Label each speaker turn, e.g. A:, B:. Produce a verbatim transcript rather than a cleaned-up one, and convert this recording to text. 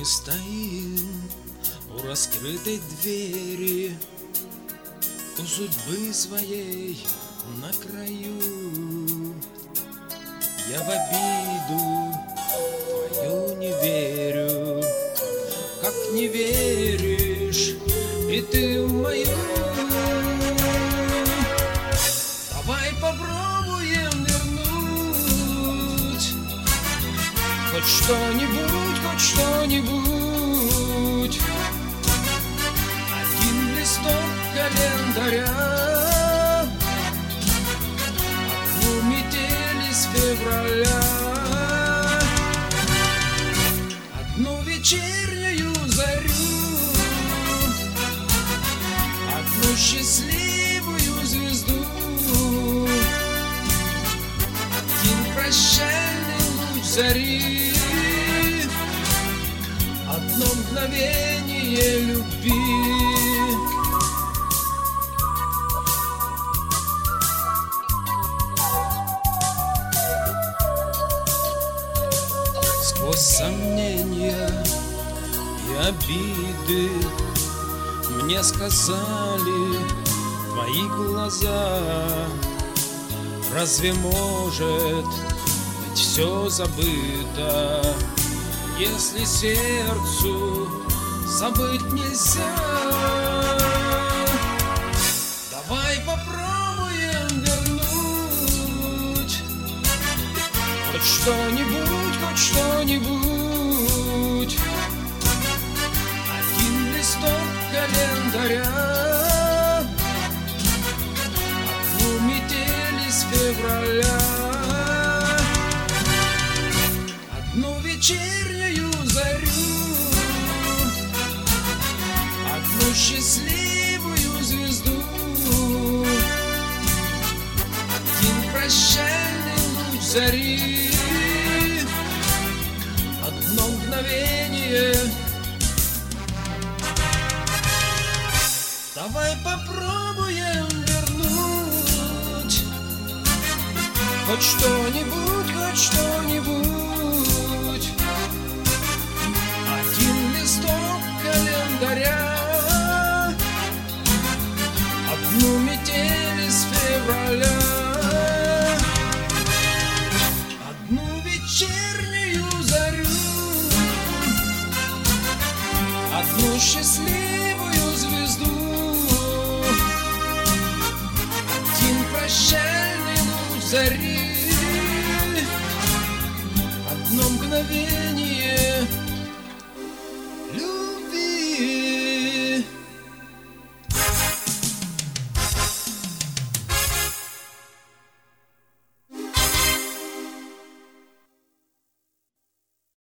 A: Мы стоим у раскрытой двери, у судьбы своей на краю. Я в обиду твою не верю, как не веришь и ты в мою. Давай попробуем вернуть хоть что-нибудь, хоть что-нибудь. Один листок календаря, одну метель из февраля, одну вечернюю зарю, одну счастливую звезду, один прощальный луч зари, одно мгновение любви. Сквозь сомнения и обиды мне сказали твои глаза: разве может быть все забыто, если сердцу забыть нельзя? Давай попробуем вернуть хоть что-нибудь, хоть что-нибудь. Один листок календаря, одну метель из февраля, одну вечернюю зарю, одну счастливую звезду, один прощальный луч зари, одно мгновение. Давай попробуем вернуть хоть что-нибудь, хоть что-нибудь. Один листок календаря, одну метель из февраля, одну вечернюю зарю, одну счастливую звезду, один прощальный луч зари, одно мгновение.